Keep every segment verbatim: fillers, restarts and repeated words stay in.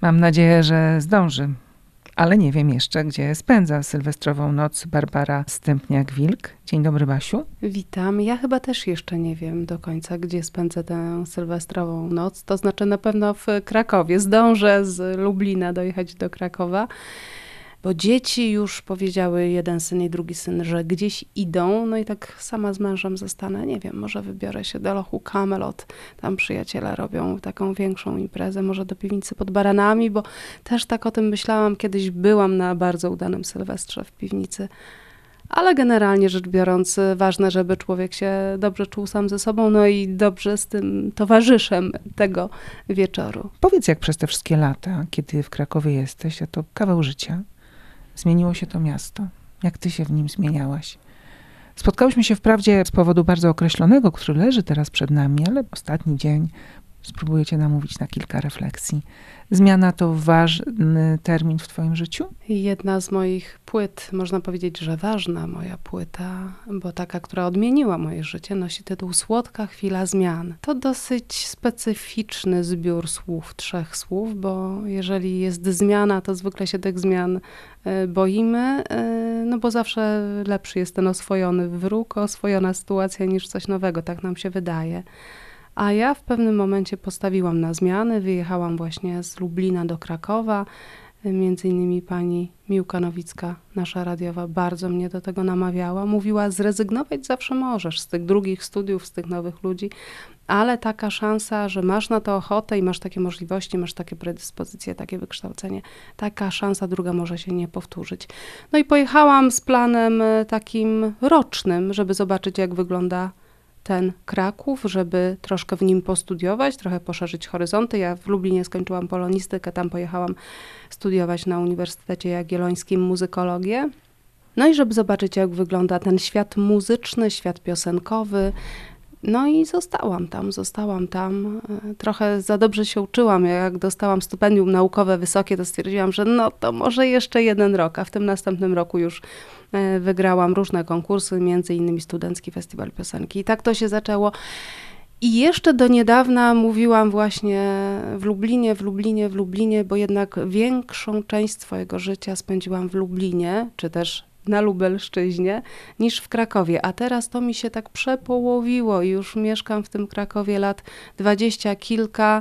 Mam nadzieję, że zdąży. Ale nie wiem jeszcze, gdzie spędza sylwestrową noc Barbara Stępniak-Wilk. Dzień dobry, Basiu. Witam. Ja chyba też jeszcze nie wiem do końca, gdzie spędzę tę sylwestrową noc. To znaczy na pewno w Krakowie. Zdążę z Lublina dojechać do Krakowa, bo dzieci już powiedziały, jeden syn i drugi syn, że gdzieś idą. No i tak sama z mężem zostanę. Nie wiem, może wybiorę się do lochu Camelot. Tam przyjaciele robią taką większą imprezę. Może do piwnicy pod Baranami, bo też tak o tym myślałam. Kiedyś byłam na bardzo udanym sylwestrze w piwnicy. Ale generalnie rzecz biorąc, ważne, żeby człowiek się dobrze czuł sam ze sobą, no i dobrze z tym towarzyszem tego wieczoru. Powiedz, jak przez te wszystkie lata, kiedy w Krakowie jesteś, a to kawał życia, zmieniło się to miasto. Jak ty się w nim zmieniałaś? Spotkałyśmy się wprawdzie z powodu bardzo określonego, który leży teraz przed nami, ale ostatni dzień spróbuję cię namówić na kilka refleksji. Zmiana to ważny termin w twoim życiu? Jedna z moich płyt, można powiedzieć, że ważna moja płyta, bo taka, która odmieniła moje życie, nosi tytuł Słodka chwila zmian. To dosyć specyficzny zbiór słów, trzech słów, bo jeżeli jest zmiana, to zwykle się tych zmian boimy, no bo zawsze lepszy jest ten oswojony wróg, oswojona sytuacja niż coś nowego, tak nam się wydaje. A ja w pewnym momencie postawiłam na zmiany, wyjechałam właśnie z Lublina do Krakowa. Między innymi pani Miłka Nowicka, nasza radiowa, bardzo mnie do tego namawiała. Mówiła, zrezygnować zawsze możesz z tych drugich studiów, z tych nowych ludzi, ale taka szansa, że masz na to ochotę i masz takie możliwości, masz takie predyspozycje, takie wykształcenie, taka szansa druga może się nie powtórzyć. No i pojechałam z planem takim rocznym, żeby zobaczyć, jak wygląda ten Kraków, żeby troszkę w nim postudiować, trochę poszerzyć horyzonty. Ja w Lublinie skończyłam polonistykę, tam pojechałam studiować na Uniwersytecie Jagiellońskim muzykologię. No i żeby zobaczyć, jak wygląda ten świat muzyczny, świat piosenkowy. No i zostałam tam, zostałam tam. Trochę za dobrze się uczyłam. Jak dostałam stypendium naukowe wysokie, to stwierdziłam, że no to może jeszcze jeden rok, a w tym następnym roku już wygrałam różne konkursy, między innymi Studencki Festiwal Piosenki. I tak to się zaczęło. I jeszcze do niedawna mówiłam właśnie w Lublinie, w Lublinie, w Lublinie, bo jednak większą część swojego życia spędziłam w Lublinie, czy też na Lubelszczyźnie, niż w Krakowie. A teraz to mi się tak przepołowiło i już mieszkam w tym Krakowie lat dwadzieścia kilka.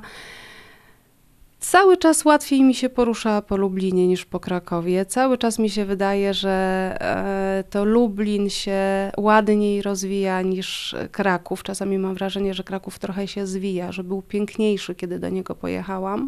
Cały czas łatwiej mi się porusza po Lublinie niż po Krakowie. Cały czas mi się wydaje, że e, to Lublin się ładniej rozwija niż Kraków. Czasami mam wrażenie, że Kraków trochę się zwija, że był piękniejszy, kiedy do niego pojechałam.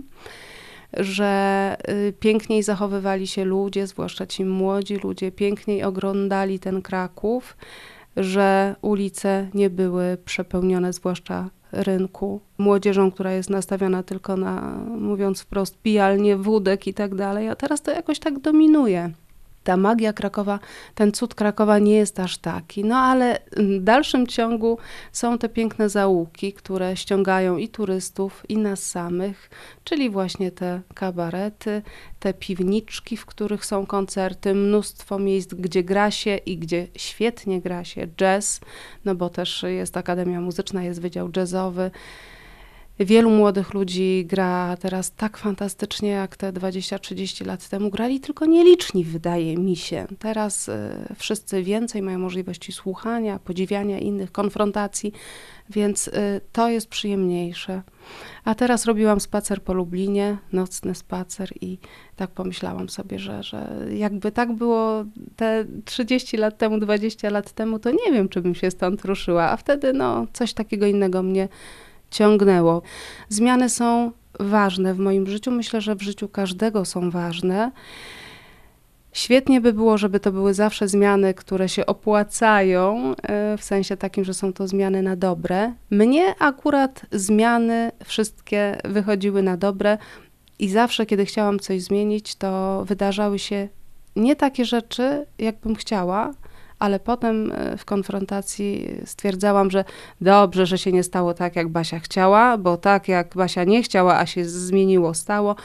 Że y, piękniej zachowywali się ludzie, zwłaszcza ci młodzi ludzie, piękniej oglądali ten Kraków, że ulice nie były przepełnione, zwłaszcza rynku, młodzieżą, która jest nastawiona tylko na, mówiąc wprost, pijalnie, wódek i tak dalej, a teraz to jakoś tak dominuje. Ta magia Krakowa, ten cud Krakowa nie jest aż taki, no ale w dalszym ciągu są te piękne zaułki, które ściągają i turystów, i nas samych, czyli właśnie te kabarety, te piwniczki, w których są koncerty, mnóstwo miejsc, gdzie gra się i gdzie świetnie gra się jazz, no bo też jest Akademia Muzyczna, jest Wydział Jazzowy. Wielu młodych ludzi gra teraz tak fantastycznie, jak te dwadzieścia trzydzieści lat temu grali, tylko nieliczni, wydaje mi się. Teraz y, wszyscy więcej mają możliwości słuchania, podziwiania innych, konfrontacji, więc y, to jest przyjemniejsze. A teraz robiłam spacer po Lublinie, nocny spacer i tak pomyślałam sobie, że, że jakby tak było te trzydzieści lat temu, dwadzieścia lat temu, to nie wiem, czy bym się stąd ruszyła, a wtedy no coś takiego innego mnie ciągnęło. Zmiany są ważne w moim życiu. Myślę, że w życiu każdego są ważne. Świetnie by było, żeby to były zawsze zmiany, które się opłacają, w sensie takim, że są to zmiany na dobre. Mnie akurat zmiany wszystkie wychodziły na dobre i zawsze, kiedy chciałam coś zmienić, to wydarzały się nie takie rzeczy, jakbym chciała, ale potem w konfrontacji stwierdzałam, że dobrze, że się nie stało tak, jak Basia chciała, bo tak jak Basia nie chciała, a się zmieniło, stało,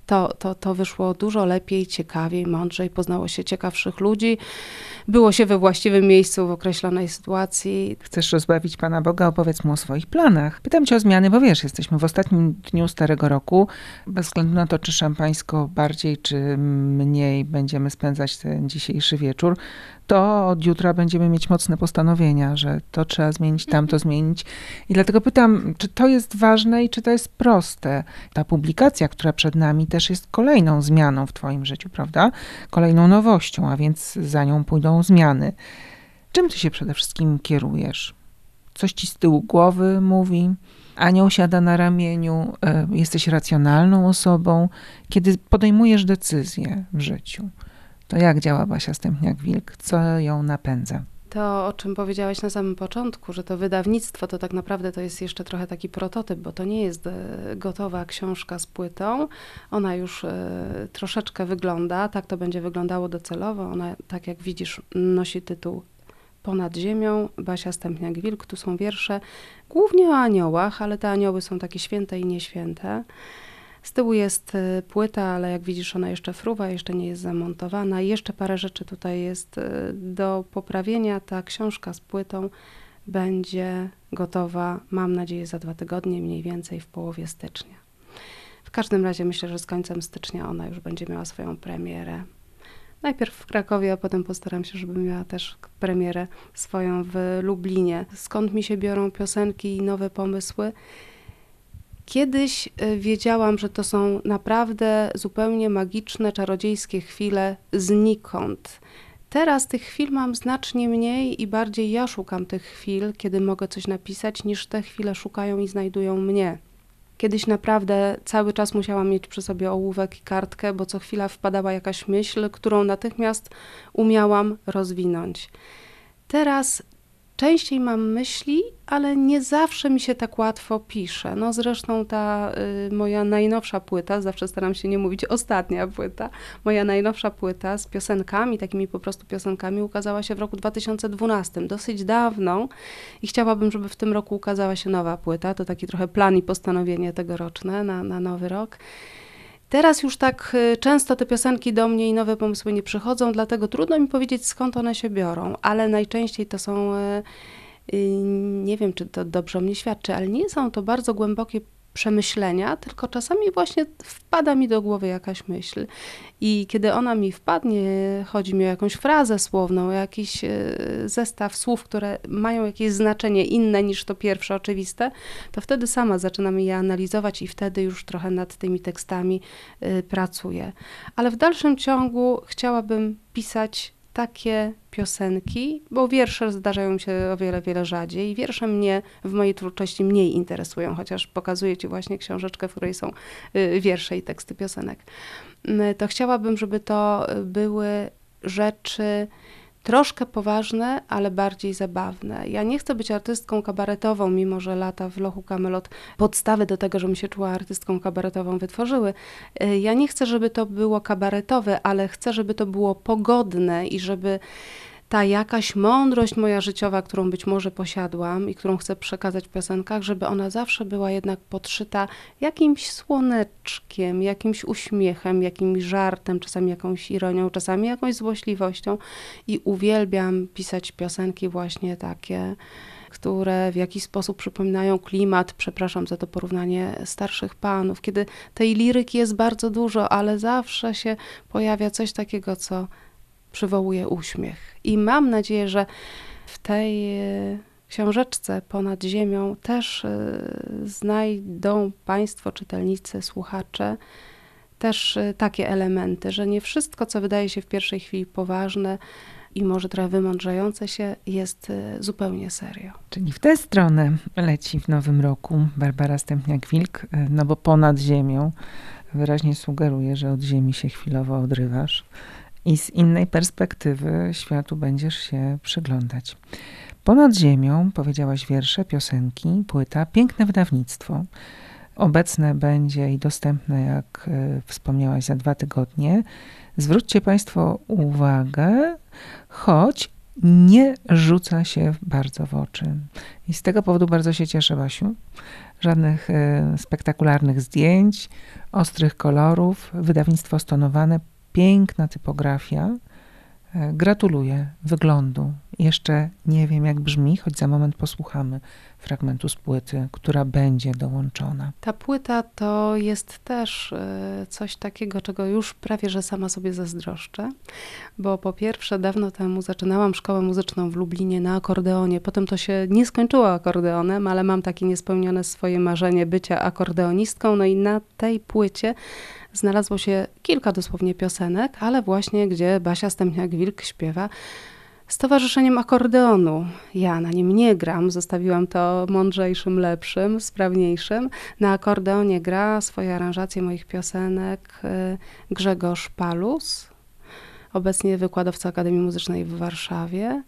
To, to, to wyszło dużo lepiej, ciekawiej, mądrzej, poznało się ciekawszych ludzi, było się we właściwym miejscu w określonej sytuacji. Chcesz rozbawić Pana Boga, opowiedz mu o swoich planach. Pytam cię o zmiany, bo wiesz, jesteśmy w ostatnim dniu Starego Roku. Bez względu na to, czy szampańsko bardziej, czy mniej będziemy spędzać ten dzisiejszy wieczór, to od jutra będziemy mieć mocne postanowienia, że to trzeba zmienić, tamto zmienić. I dlatego pytam, czy to jest ważne i czy to jest proste? Ta publikacja, która przed nami, też jest kolejną zmianą w twoim życiu, prawda? Kolejną nowością, a więc za nią pójdą zmiany. Czym ty się przede wszystkim kierujesz? Coś ci z tyłu głowy mówi? Anioł siada na ramieniu? Jesteś racjonalną osobą? Kiedy podejmujesz decyzje w życiu, to jak działa Basia Stępniak-Wilk? Co ją napędza? To, o czym powiedziałaś na samym początku, że to wydawnictwo, to tak naprawdę to jest jeszcze trochę taki prototyp, bo to nie jest gotowa książka z płytą. Ona już y, troszeczkę wygląda, tak to będzie wyglądało docelowo. Ona, tak jak widzisz, nosi tytuł Ponad ziemią, Basia Stępniak-Wilk. Tu są wiersze głównie o aniołach, ale te anioły są takie święte i nieświęte. Z tyłu jest płyta, ale jak widzisz, ona jeszcze fruwa, jeszcze nie jest zamontowana. Jeszcze parę rzeczy tutaj jest do poprawienia. Ta książka z płytą będzie gotowa, mam nadzieję, za dwa tygodnie, mniej więcej w połowie stycznia. W każdym razie myślę, że z końcem stycznia ona już będzie miała swoją premierę. Najpierw w Krakowie, a potem postaram się, żeby miała też premierę swoją w Lublinie. Skąd mi się biorą piosenki i nowe pomysły? Kiedyś wiedziałam, że to są naprawdę zupełnie magiczne, czarodziejskie chwile znikąd. Teraz tych chwil mam znacznie mniej i bardziej ja szukam tych chwil, kiedy mogę coś napisać, niż te chwile szukają i znajdują mnie. Kiedyś naprawdę cały czas musiałam mieć przy sobie ołówek i kartkę, bo co chwila wpadała jakaś myśl, którą natychmiast umiałam rozwinąć. Teraz częściej mam myśli, ale nie zawsze mi się tak łatwo pisze. No zresztą ta y, moja najnowsza płyta, zawsze staram się nie mówić ostatnia płyta, moja najnowsza płyta z piosenkami, takimi po prostu piosenkami, ukazała się w roku dwa tysiące dwunastym, dosyć dawno i chciałabym, żeby w tym roku ukazała się nowa płyta. To taki trochę plan i postanowienie tegoroczne na, na nowy rok. Teraz już tak często te piosenki do mnie i nowe pomysły nie przychodzą, dlatego trudno mi powiedzieć, skąd one się biorą, ale najczęściej to są, nie wiem, czy to dobrze o mnie świadczy, ale nie są to bardzo głębokie przemyślenia, tylko czasami właśnie wpada mi do głowy jakaś myśl i kiedy ona mi wpadnie, chodzi mi o jakąś frazę słowną, o jakiś zestaw słów, które mają jakieś znaczenie inne niż to pierwsze oczywiste, to wtedy sama zaczynam je analizować i wtedy już trochę nad tymi tekstami pracuję. Ale w dalszym ciągu chciałabym pisać takie piosenki, bo wiersze zdarzają mi się o wiele, wiele rzadziej. Wiersze mnie w mojej twórczości mniej interesują, chociaż pokazuję ci właśnie książeczkę, w której są wiersze i teksty piosenek. To chciałabym, żeby to były rzeczy troszkę poważne, ale bardziej zabawne. Ja nie chcę być artystką kabaretową, mimo że lata w lochu Kamelot podstawy do tego, żebym się czuła artystką kabaretową wytworzyły. Ja nie chcę, żeby to było kabaretowe, ale chcę, żeby to było pogodne i żeby ta jakaś mądrość moja życiowa, którą być może posiadłam i którą chcę przekazać w piosenkach, żeby ona zawsze była jednak podszyta jakimś słoneczkiem, jakimś uśmiechem, jakimś żartem, czasami jakąś ironią, czasami jakąś złośliwością. I uwielbiam pisać piosenki właśnie takie, które w jakiś sposób przypominają klimat, przepraszam za to porównanie, starszych panów, kiedy tej liryki jest bardzo dużo, ale zawsze się pojawia coś takiego, co przywołuje uśmiech. I mam nadzieję, że w tej książeczce Ponad ziemią też znajdą Państwo, czytelnicy, słuchacze, też takie elementy, że nie wszystko, co wydaje się w pierwszej chwili poważne i może trochę wymądrzające się, jest zupełnie serio. Czyli w tę stronę leci w nowym roku Barbara Stępniak-Wilk, no bo Ponad ziemią wyraźnie sugeruje, że od ziemi się chwilowo odrywasz i z innej perspektywy światu będziesz się przyglądać. Ponad ziemią powiedziałaś wiersze, piosenki, płyta, piękne wydawnictwo. Obecne będzie i dostępne, jak wspomniałaś, za dwa tygodnie. Zwróćcie Państwo uwagę, choć nie rzuca się bardzo w oczy. I z tego powodu bardzo się cieszę, Basiu. Żadnych e, spektakularnych zdjęć, ostrych kolorów, wydawnictwo stonowane, piękna typografia. E, gratuluję wyglądu. Jeszcze nie wiem, jak brzmi, choć za moment posłuchamy fragmentu z płyty, która będzie dołączona. Ta płyta to jest też e, coś takiego, czego już prawie że sama sobie zazdroszczę, bo po pierwsze dawno temu zaczynałam szkołę muzyczną w Lublinie na akordeonie. Potem to się nie skończyło akordeonem, ale mam takie niespełnione swoje marzenie bycia akordeonistką. No i na tej płycie znalazło się kilka dosłownie piosenek, ale właśnie gdzie Basia Stępniak-Wilk śpiewa z Towarzyszeniem Akordeonu. Ja na nim nie gram, zostawiłam to mądrzejszym, lepszym, sprawniejszym. Na akordeonie gra swoje aranżacje moich piosenek Grzegorz Palus, obecnie wykładowca Akademii Muzycznej w Warszawie.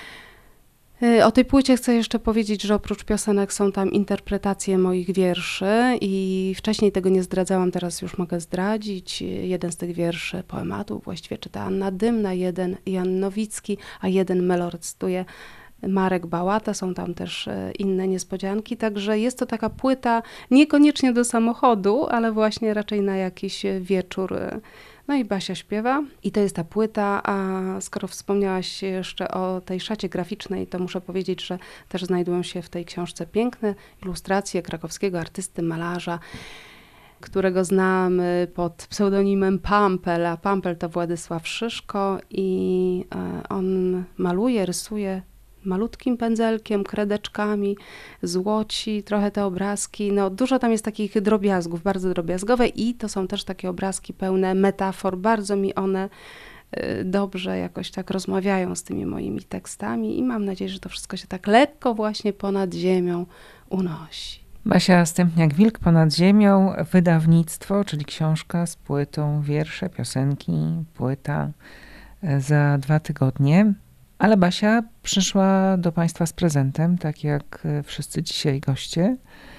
O tej płycie chcę jeszcze powiedzieć, że oprócz piosenek są tam interpretacje moich wierszy i wcześniej tego nie zdradzałam, teraz już mogę zdradzić. Jeden z tych wierszy poematów właściwie czyta Anna Dymna, jeden Jan Nowicki, a jeden melodytuje Marek Bałata. Są tam też inne niespodzianki, także jest to taka płyta niekoniecznie do samochodu, ale właśnie raczej na jakiś wieczór. No i Basia śpiewa i to jest ta płyta, a skoro wspomniałaś jeszcze o tej szacie graficznej, to muszę powiedzieć, że też znajdują się w tej książce piękne ilustracje krakowskiego artysty, malarza, którego znamy pod pseudonimem Pampel, a Pampel to Władysław Szyszko i on maluje, rysuje malutkim pędzelkiem, kredeczkami, złoci trochę te obrazki. No, dużo tam jest takich drobiazgów, bardzo drobiazgowe i to są też takie obrazki pełne metafor. Bardzo mi one y, dobrze jakoś tak rozmawiają z tymi moimi tekstami i mam nadzieję, że to wszystko się tak lekko właśnie ponad ziemią unosi. Basia Stępniak-Wilk, Ponad ziemią, wydawnictwo, czyli książka z płytą, wiersze, piosenki, płyta za dwa tygodnie. Ale Basia przyszła do Państwa z prezentem, tak jak wszyscy dzisiaj goście.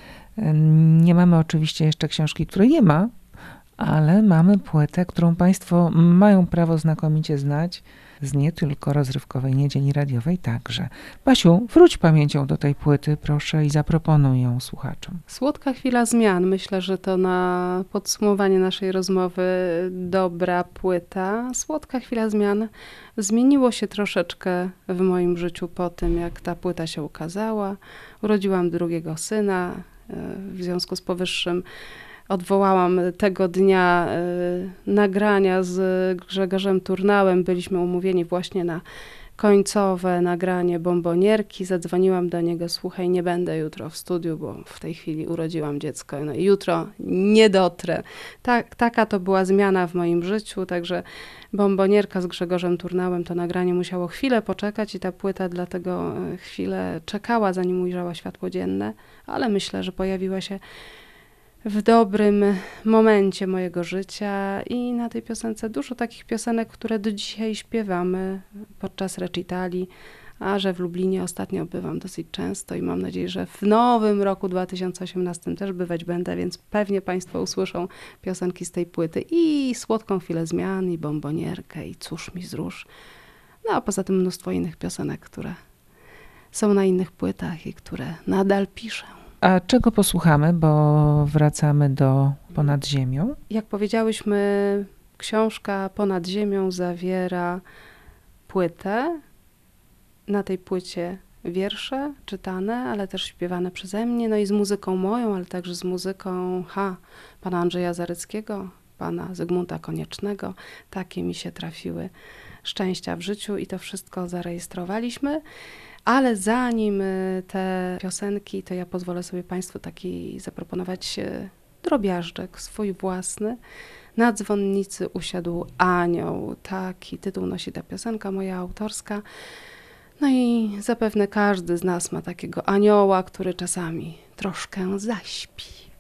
Nie mamy oczywiście jeszcze książki, której nie ma, ale mamy płytę, którą Państwo mają prawo znakomicie znać z nie tylko rozrywkowej niedzieli radiowej także. Basiu, wróć pamięcią do tej płyty, proszę, i zaproponuj ją słuchaczom. Słodka chwila zmian. Myślę, że to na podsumowanie naszej rozmowy dobra płyta. Słodka chwila zmian. Zmieniło się troszeczkę w moim życiu po tym, jak ta płyta się ukazała. Urodziłam drugiego syna. W związku z powyższym odwołałam tego dnia y, nagrania z Grzegorzem Turnałem. Byliśmy umówieni właśnie na końcowe nagranie Bombonierki. Zadzwoniłam do niego: słuchaj, nie będę jutro w studiu, bo w tej chwili urodziłam dziecko. No i jutro nie dotrę. Tak, taka to była zmiana w moim życiu, także Bombonierka z Grzegorzem Turnałem, to nagranie musiało chwilę poczekać i ta płyta dlatego chwilę czekała, zanim ujrzała światło dzienne, ale myślę, że pojawiła się w dobrym momencie mojego życia i na tej piosence dużo takich piosenek, które do dzisiaj śpiewamy podczas recitali, a że w Lublinie ostatnio bywam dosyć często i mam nadzieję, że w nowym roku dwa tysiące osiemnastym też bywać będę, więc pewnie Państwo usłyszą piosenki z tej płyty i Słodką chwilę zmian, i Bombonierkę, i Cóż mi zróż. No a poza tym mnóstwo innych piosenek, które są na innych płytach i które nadal piszę. A czego posłuchamy, bo wracamy do Ponad ziemią? Jak powiedziałyśmy, książka Ponad ziemią zawiera płytę. Na tej płycie wiersze czytane, ale też śpiewane przeze mnie, no i z muzyką moją, ale także z muzyką ha, pana Andrzeja Zaryckiego, pana Zygmunta Koniecznego. Takie mi się trafiły szczęścia w życiu i to wszystko zarejestrowaliśmy. Ale zanim te piosenki, to ja pozwolę sobie Państwu taki zaproponować drobiażdżek swój własny. Na dzwonnicy usiadł anioł. Taki tytuł nosi ta piosenka moja autorska. No i zapewne każdy z nas ma takiego anioła, który czasami troszkę zaśpi.